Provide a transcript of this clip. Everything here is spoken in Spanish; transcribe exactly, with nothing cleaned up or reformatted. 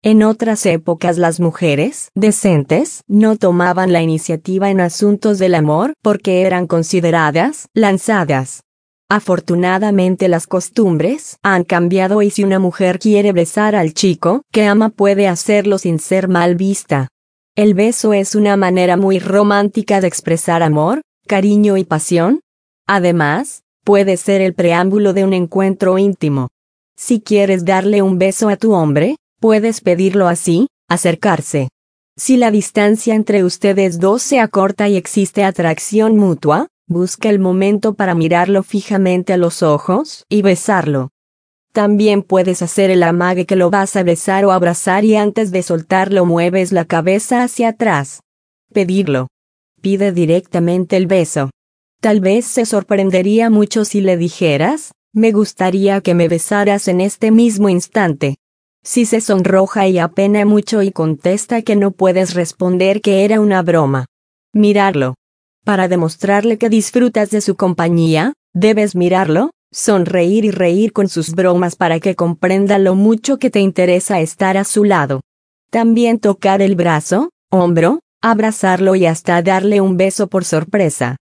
En otras épocas las mujeres decentes no tomaban la iniciativa en asuntos del amor porque eran consideradas lanzadas. Afortunadamente las costumbres han cambiado y si una mujer quiere besar al chico que ama puede hacerlo sin ser mal vista. El beso es una manera muy romántica de expresar amor, cariño y pasión. Además, puede ser el preámbulo de un encuentro íntimo. Si quieres darle un beso a tu hombre, puedes pedirlo así, acercarse. Si la distancia entre ustedes dos se acorta y existe atracción mutua, busca el momento para mirarlo fijamente a los ojos y besarlo. También puedes hacer el amague que lo vas a besar o abrazar y antes de soltarlo mueves la cabeza hacia atrás. Pedirlo. Pide directamente el beso. Tal vez se sorprendería mucho si le dijeras, me gustaría que me besaras en este mismo instante. Si se sonroja y apena mucho y contesta que no puedes responder que era una broma. Mirarlo. Para demostrarle que disfrutas de su compañía, debes mirarlo, sonreír y reír con sus bromas para que comprenda lo mucho que te interesa estar a su lado. También tocar el brazo, hombro, abrazarlo y hasta darle un beso por sorpresa.